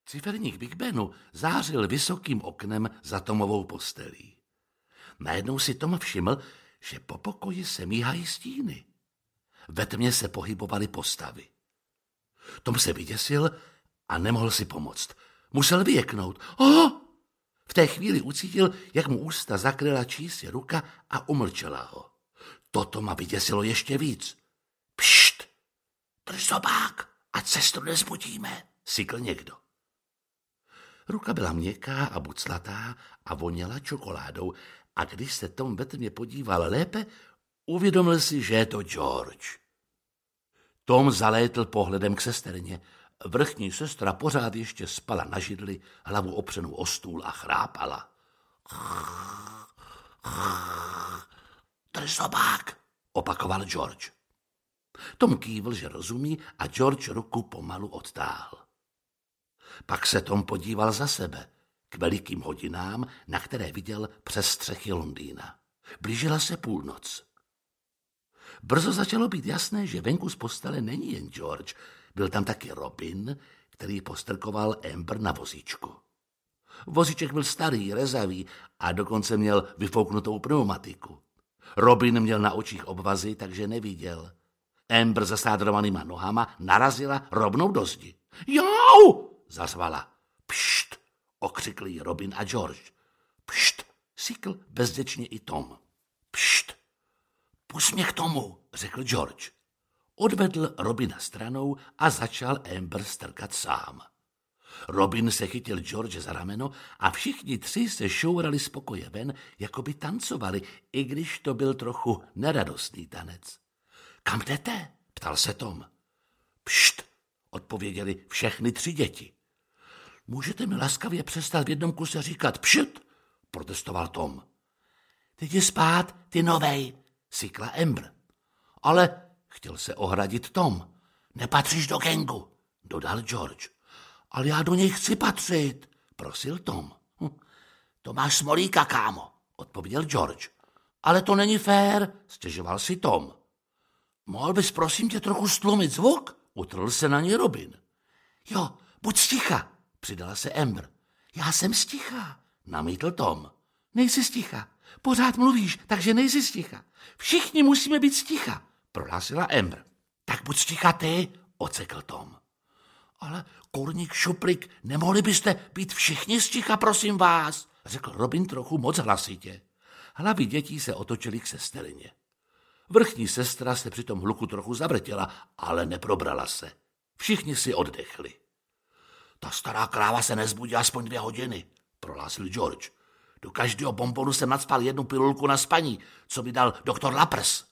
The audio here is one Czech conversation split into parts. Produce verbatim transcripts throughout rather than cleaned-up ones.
Ciferník Big Benu zářil vysokým oknem za Tomovou postelí. Najednou si Tom všiml, že po pokoji se míhají stíny. Ve tmě se pohybovaly postavy. Tom se vyděsil a nemohl si pomoct. Musel vyjeknout. Oh! V té chvíli ucítil, jak mu ústa zakryla čísi ruka a umlčela ho. To Toma vyděsilo ještě víc. Pšt! Drž zobák, ať sestru nezbudíme, sykl někdo. Ruka byla měkká a buclatá a voněla čokoládou a když se Tom ve tmě podíval lépe, uvědomil si, že je to George. Tom zalétl pohledem k sesterně. Vrchní sestra pořád ještě spala na židli, hlavu opřenou o stůl a chrápala. Drž zobák, opakoval George. Tom kývl, že rozumí, a George ruku pomalu odtáhl. Pak se Tom podíval za sebe, k velikým hodinám, na které viděl přes střechy Londýna. Blížila se půlnoc. Brzo začalo být jasné, že venku z postele není jen George, byl tam taky Robin, který postrkoval Amber na vozíčku. Vozíček byl starý, rezavý a dokonce měl vyfouknutou pneumatiku. Robin měl na očích obvazy, takže neviděl. Amber zasádrovanýma nohama narazila rovnou do zdi. Jau! Zařvala. Pšt! Okřikli jí Robin a George. Pšt! Sykl bezděčně i Tom. Pšt! Pusť mě k tomu, řekl George. Odvedl Robina stranou a začal Amber strkat sám. Robin se chytil George za rameno a všichni tři se šourali z pokoje ven, jako by tancovali, i když to byl trochu neradostný tanec. Kam jdete? Ptal se Tom. Pšt, odpověděli všechny tři děti. Můžete mi laskavě přestat v jednom kuse říkat pšt, protestoval Tom. Ty jdi spát, ty novej, sykla Amber. Ale chtěl se ohradit Tom. Nepatříš do gangu, dodal George. Ale já do něj chci patřit, prosil Tom. Hm, to máš smolíka, kámo, odpověděl George. Ale to není fér, stěžoval si Tom. Mohl bys prosím tě trochu stlumit zvuk? Utrl se na ní Robin. Jo, buď sticha, přidala se Amber. Já jsem sticha, namítl Tom. Nejsi sticha, pořád mluvíš, takže nejsi sticha. Všichni musíme být sticha, prohlásila Amber. Tak buď sticha ty, ocekl Tom. Ale kurník šuplik, nemohli byste být všichni sticha, prosím vás, řekl Robin trochu moc hlasitě. Hlavy dětí se otočily k sesterně. Vrchní sestra se při tom hluku trochu zavrtěla, ale neprobrala se. Všichni si oddechli. Ta stará kráva se nezbudí aspoň dvě hodiny, prohlásil George. Do každého bonbonu jsem nacpal jednu pilulku na spaní, co mi dal doktor Laprs.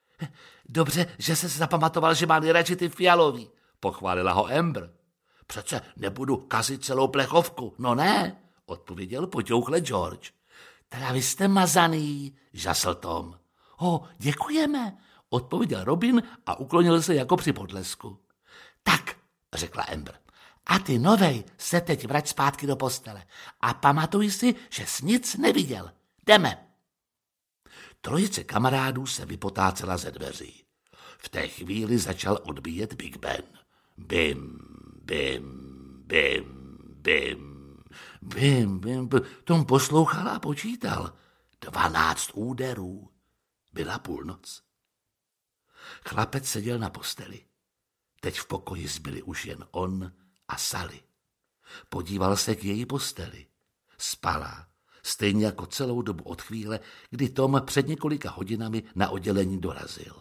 Dobře, že se zapamatoval, že má nejradši ty fialový, pochválila ho Amber. Přece nebudu kazit celou plechovku. No ne, odpověděl poťouchle George. Teda vy jste mazaný, žasl Tom. O, děkujeme, odpověděl Robin a uklonil se jako při podlesku. Tak, řekla Amber, a ty novej se teď vrať zpátky do postele a pamatuj si, že jsi nic neviděl. Jdeme. Trojice kamarádů se vypotácela ze dveří. V té chvíli začal odbíjet Big Ben. Bim, bim, bim, bim, bim, bim, bim. Tom poslouchal a počítal. Dvanáct úderů. Byla půlnoc. Chlapec seděl na posteli. Teď v pokoji zbyli už jen on a Sally. Podíval se k její posteli. Spala, stejně jako celou dobu od chvíle, kdy Tom před několika hodinami na oddělení dorazil.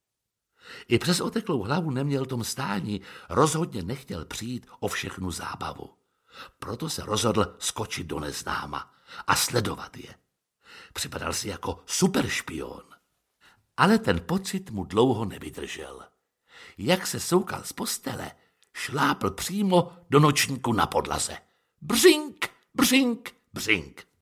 I přes oteklou hlavu neměl Tom stání, rozhodně nechtěl přijít o všechnu zábavu. Proto se rozhodl skočit do neznáma a sledovat je. Připadal si jako superšpion. Ale ten pocit mu dlouho nevydržel. Jak se soukal z postele, šlápl přímo do nočníku na podlaze. Břink, břink, břink.